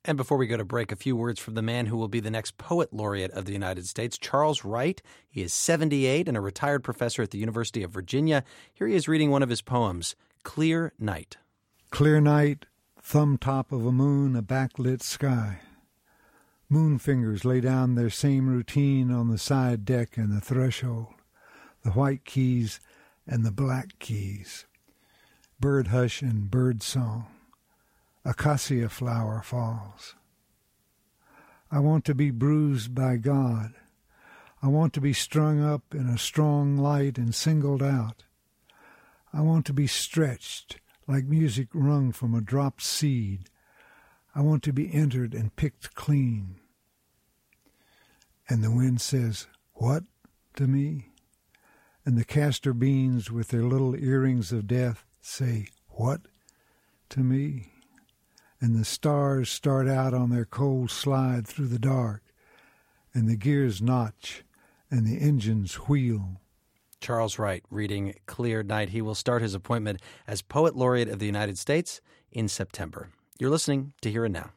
And before we go to break, a few words from the man who will be the next poet laureate of the United States, Charles Wright. He is 78 and a retired professor at the University of Virginia. Here he is reading one of his poems, Clear Night. Clear night, thumb top of a moon, a backlit sky. Moon fingers lay down their same routine on the side deck and the threshold, the white keys and the black keys. Bird hush and bird song. Acacia flower falls. I want to be bruised by God. I want to be strung up in a strong light and singled out. I want to be stretched like music wrung from a dropped seed. I want to be entered and picked clean. And the wind says, "What?" to me. And the castor beans with their little earrings of death say, "What?" to me. And the stars start out on their cold slide through the dark, and the gears notch, and the engines wheel. Charles Wright reading Clear Night. He will start his appointment as Poet Laureate of the United States in September. You're listening to Here and Now.